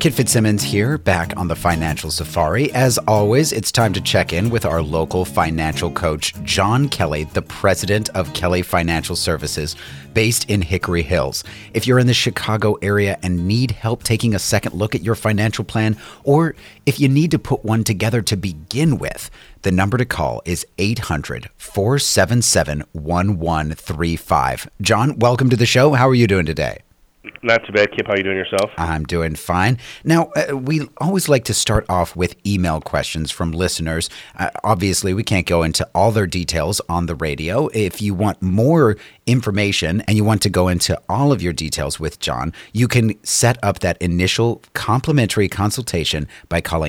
Kit Fitzsimmons here, back on the Financial Safari. As always, it's time to check in with our local financial coach, John Kelly, the president of Kelly Financial Services, based in Hickory Hills. If you're in the Chicago area and need help taking a second look at your financial plan, or if you need to put one together to begin with, the number to call is 800-477-1135. John, welcome to the show. How are you doing today? Not too bad, Kip. How are you doing yourself? I'm doing fine. Now, we always like to start off with email questions from listeners. Obviously, we can't go into all their details on the radio. If you want more information and you want to go into all of your details with John, you can set up that initial complimentary consultation by calling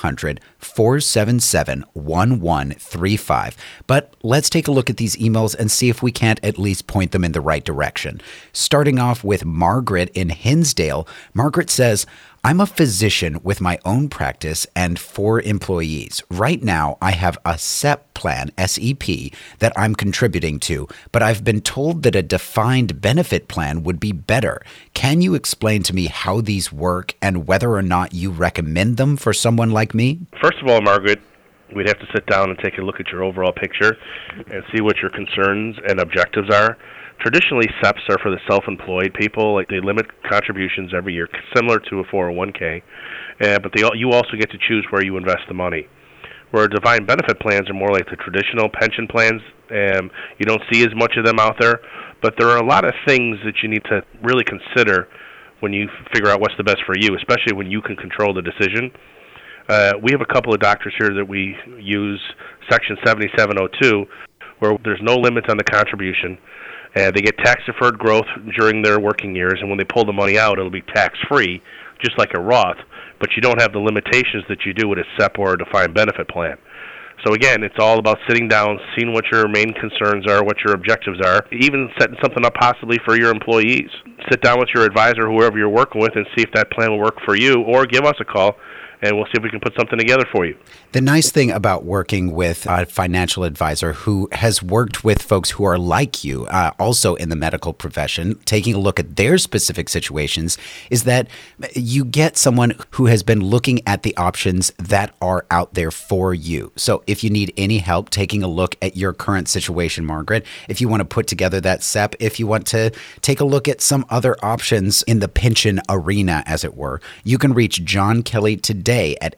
800-477-1135. But let's take a look at these emails and see if we can't at least point them in the right direction. Starting off with Margaret in Hinsdale. Margaret says, I'm a physician with my own practice and 4 employees. Right now, I have a SEP plan, SEP, that I'm contributing to, but I've been told that a defined benefit plan would be better. Can you explain to me how these work and whether or not you recommend them for someone like me? First of all, Margaret, we'd have to sit down and take a look at your overall picture and see what your concerns and objectives are. Traditionally, SEPs are for the self-employed people. Like, they limit contributions every year, similar to a 401k. But you also get to choose where you invest the money. Where defined benefit plans are more like the traditional pension plans. You don't see as much of them out there. But there are a lot of things that you need to really consider when you figure out what's the best for you, especially when you can control the decision. We have a couple of doctors here that we use Section 7702, where there's no limit on the contribution. They get tax-deferred growth during their working years, and when they pull the money out, it'll be tax-free, just like a Roth, but you don't have the limitations that you do with a SEP or a defined benefit plan. So again, it's all about sitting down, seeing what your main concerns are, what your objectives are, even setting something up possibly for your employees. Sit down with your advisor, whoever you're working with, and see if that plan will work for you, or give us a call, and we'll see if we can put something together for you. The nice thing about working with a financial advisor who has worked with folks who are like you, also in the medical profession, taking a look at their specific situations, is that you get someone who has been looking at the options that are out there for you. So if you need any help taking a look at your current situation, Margaret, if you want to put together that SEP, if you want to take a look at some other options in the pension arena, as it were, you can reach John Kelly today at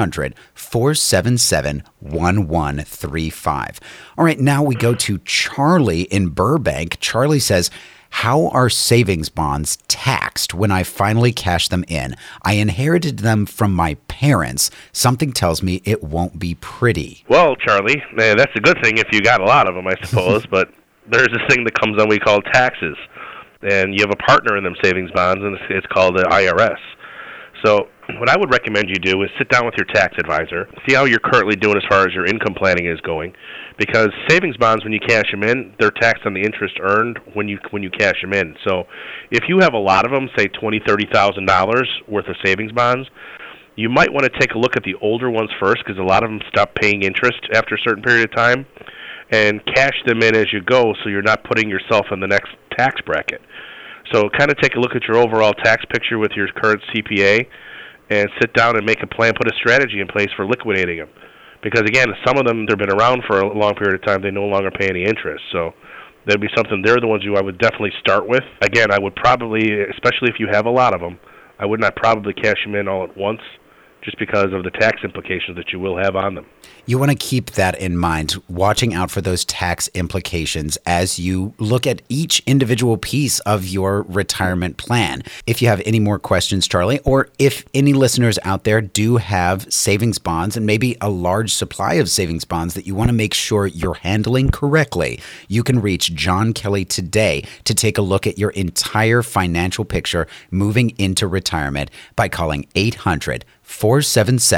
800-477-1135. All right, now we go to Charlie in Burbank. Charlie says, how are savings bonds taxed when I finally cash them in? I inherited them from my parents. Something tells me it won't be pretty. Well, Charlie, that's a good thing if you got a lot of them, I suppose, but there's this thing that comes on we call taxes. And you have a partner in them savings bonds, and it's called the IRS. So what I would recommend you do is sit down with your tax advisor, see how you're currently doing as far as your income planning is going, because savings bonds, when you cash them in, they're taxed on the interest earned when you cash them in. So if you have a lot of them, say $20,000, $30,000 worth of savings bonds, you might want to take a look at the older ones first, because a lot of them stop paying interest after a certain period of time, and cash them in as you go so you're not putting yourself in the next tax bracket. So kind of take a look at your overall tax picture with your current CPA and sit down and make a plan, put a strategy in place for liquidating them. Because, again, some of them, they've been around for a long period of time. They no longer pay any interest. So that'd be something. They're the ones who I would definitely start with. Again, I would probably, especially if you have a lot of them, I would not probably cash them in all at once, just because of the tax implications that you will have on them. You want to keep that in mind, watching out for those tax implications as you look at each individual piece of your retirement plan. If you have any more questions, Charlie, or if any listeners out there do have savings bonds and maybe a large supply of savings bonds that you want to make sure you're handling correctly, you can reach John Kelly today to take a look at your entire financial picture moving into retirement by calling 800-477-1135.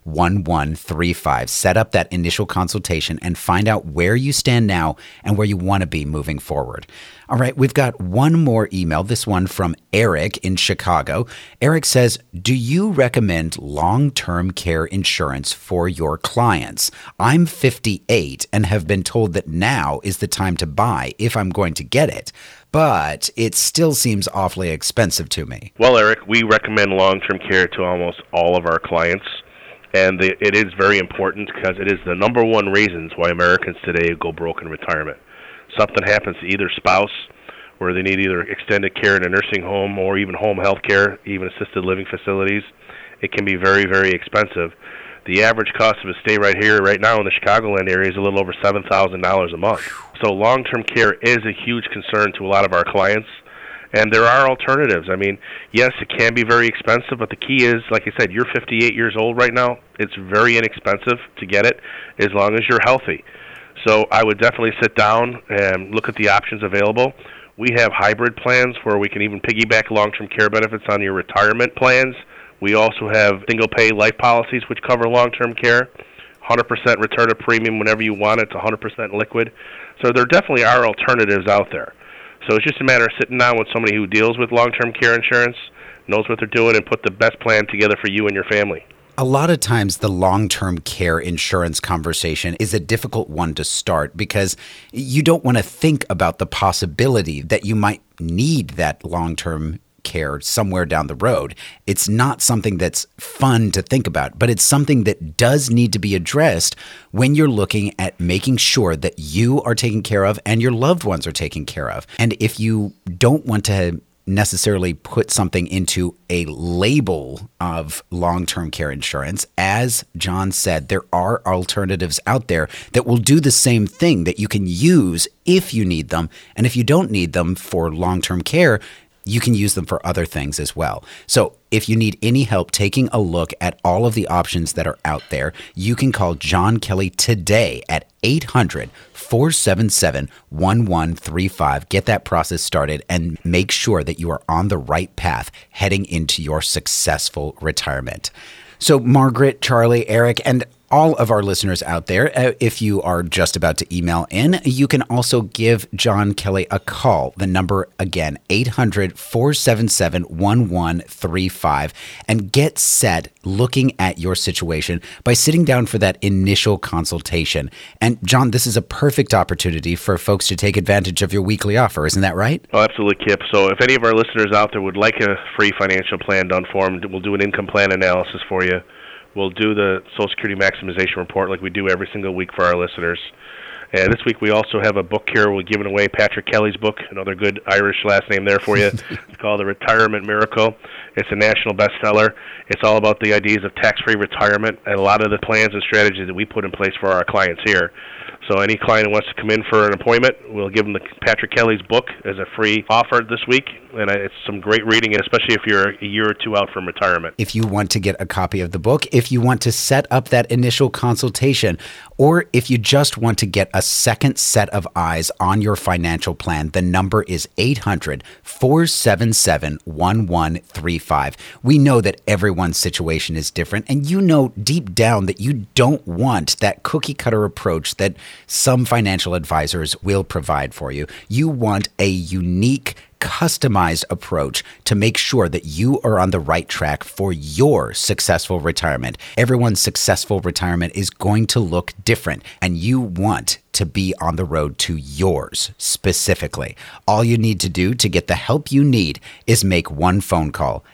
800-477-1135. Set up that initial consultation and find out where you stand now and where you want to be moving forward. All right, we've got one more email, this one from Eric in Chicago. Eric says, do you recommend long-term care insurance for your clients? I'm 58 and have been told that now is the time to buy if I'm going to get it, but it still seems awfully expensive to me. Well, Eric, we recommend long-term care to almost all of our clients, and it is very important because it is the number one reasons why Americans today go broke in retirement. Something happens to either spouse where they need either extended care in a nursing home or even home health care, even assisted living facilities. It can be very, very expensive. The average cost of a stay right here, right now in the Chicagoland area is a little over $7,000 a month. So long-term care is a huge concern to a lot of our clients. And there are alternatives. I mean, yes, it can be very expensive, but the key is, like I said, you're 58 years old right now. It's very inexpensive to get it as long as you're healthy. So I would definitely sit down and look at the options available. We have hybrid plans where we can even piggyback long-term care benefits on your retirement plans. We also have single-pay life policies which cover long-term care, 100% return of premium whenever you want it. It's 100% liquid. So there definitely are alternatives out there. So it's just a matter of sitting down with somebody who deals with long-term care insurance, knows what they're doing, and put the best plan together for you and your family. A lot of times the long-term care insurance conversation is a difficult one to start because you don't want to think about the possibility that you might need that long-term care somewhere down the road. It's not something that's fun to think about, but it's something that does need to be addressed when you're looking at making sure that you are taken care of and your loved ones are taken care of. And if you don't want to necessarily put something into a label of long-term care insurance, as John said, there are alternatives out there that will do the same thing that you can use if you need them. And if you don't need them for long-term care, you can use them for other things as well. So if you need any help taking a look at all of the options that are out there, you can call John Kelly today at 800-477-1135. Get that process started and make sure that you are on the right path heading into your successful retirement. So Margaret, Charlie, Eric, and all of our listeners out there, if you are just about to email in, you can also give John Kelly a call. The number again, 800-477-1135, and get set looking at your situation by sitting down for that initial consultation. And John, this is a perfect opportunity for folks to take advantage of your weekly offer. Isn't that right? Oh, absolutely, Kip. So if any of our listeners out there would like a free financial plan done for them, we'll do an income plan analysis for you. We'll do the Social Security Maximization Report like we do every single week for our listeners. And this week we also have a book here. We're giving away Patrick Kelly's book, another good Irish last name there for you. It's called The Retirement Miracle. It's a national bestseller. It's all about the ideas of tax-free retirement and a lot of the plans and strategies that we put in place for our clients here. So any client who wants to come in for an appointment, we'll give them the Patrick Kelly's book as a free offer this week. And it's some great reading, especially if you're a year or two out from retirement. If you want to get a copy of the book, if you want to set up that initial consultation, or if you just want to get a second set of eyes on your financial plan, the number is 800-477-1135. We know that everyone's situation is different, and you know deep down that you don't want that cookie cutter approach that some financial advisors will provide for you. You want a unique, customized approach to make sure that you are on the right track for your successful retirement. Everyone's successful retirement is going to look different, and you want to be on the road to yours specifically. All you need to do to get the help you need is make one phone call.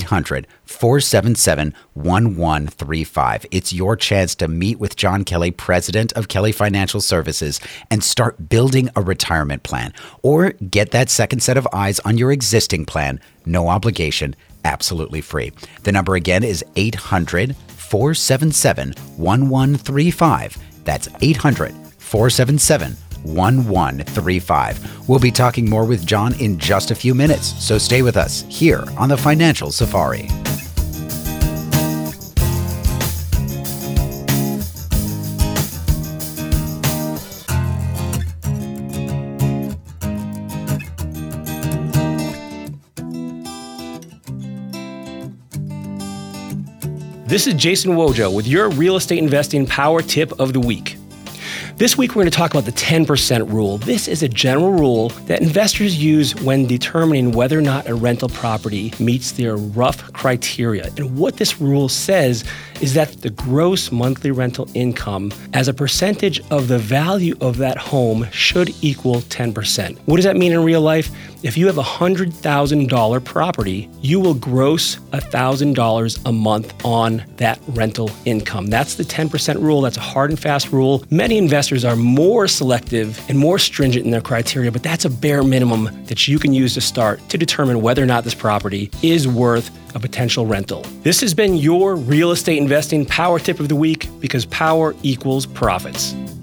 800-477-1135. It's your chance to meet with John Kelly, president of Kelly Financial Services, and start building a retirement plan. Or get that second set of eyes on your existing plan. No obligation, absolutely free. The number again is 800-477-1135. That's 800-477-1135. 1135. We'll be talking more with John in just a few minutes, so stay with us here on the Financial Safari. This is Jason Wojo with your real estate investing power tip of the week. This week, we're going to talk about the 10% rule. This is a general rule that investors use when determining whether or not a rental property meets their rough criteria. And what this rule says is that the gross monthly rental income as a percentage of the value of that home should equal 10%. What does that mean in real life? If you have a $100,000 property, you will gross $1,000 a month on that rental income. That's the 10% rule. That's a hard and fast rule. Many investors are more selective and more stringent in their criteria, but that's a bare minimum that you can use to start to determine whether or not this property is worth a potential rental. This has been your real estate investing power tip of the week, because power equals profits.